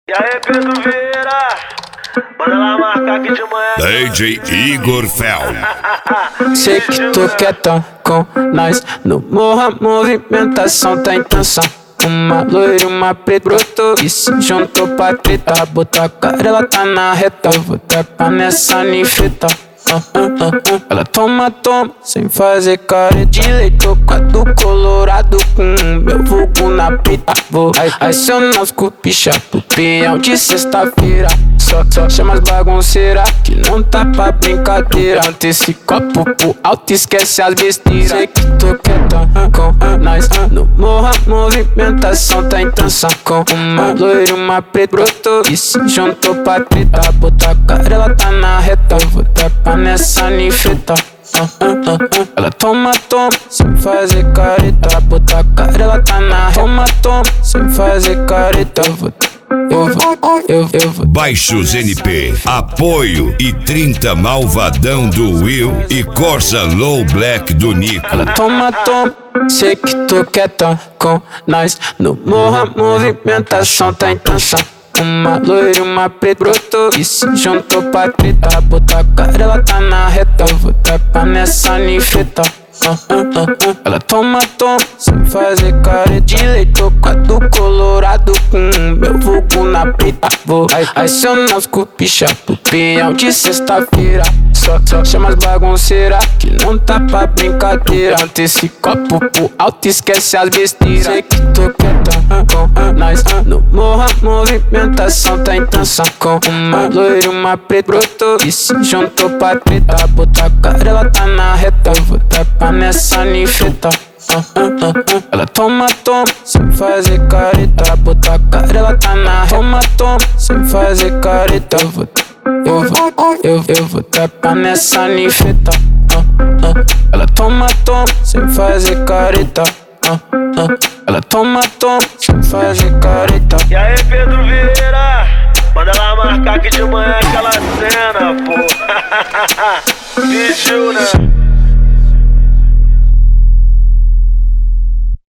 E aí, Pedro Vieira, manda lá marcar aqui de manhã. DJ Igor Fel. Sei que tu quer tão com nós. No morro a movimentação tá intenção. Uma loira e uma preta brotou e se juntou pra treta. Botou a cara, ela tá na reta. Vou trepar nessa ninfeta. Ela toma, sem fazer cara de leite. Quadro colorado com meu vulgo na pita. Vou acionar os cupicha pro peão de sexta-feira. Só chama as bagunceiras que não tá pra brincadeira. Ante esse copo pro alto, esquece as besteiras. Sei que tu quer tão com nós. No morro a movimentação tá intenção. Com uma loira e uma preta brotou e se juntou pra treta. Botou a cara, ela tá na reta. Vou trepar nessa ninfeta. Ela toma, sem fazer careta. Botou a cara, ela tá na reta. Toma, sem fazer careta. Eu vou. Baixos NP, Apoio e 30 Malvadão do Will e Corsa Low Black do Nico. Ela toma, sei que tu quer tão com nós. No morro a movimentação tá intenção. Uma loira e uma preta brotou e se juntou pra treta. Botou a cara, ela tá na reta. Vou trepar nessa ninfeta. Ela toma, sem fazer cara de leite. Quadro colorado com meu vulgo na pita. Vou acionar os cupicha pro peão de sexta-feira. Só chama as bagunceiras que não tá pra brincadeira. Ante esse copo pro alto, esquece as besteiras. Sei que tu quer tão com nós. No morro a movimentação tá intenção. Com uma loira e uma preta brotou e se juntou pra treta. Botou a cara, ela tá na reta. Vou trepar nessa ninfeta. Ela toma, sem fazer careta. Botou a cara, ela tá na reta. Toma, sem fazer careta. Eu vou trepar nessa ninfeta. Ela toma, sem fazer careta. Ela toma, sem fazer careta. E aí, Pedro Vieira, manda lá marcar aqui de manhã aquela cena, pô. Pediu, né?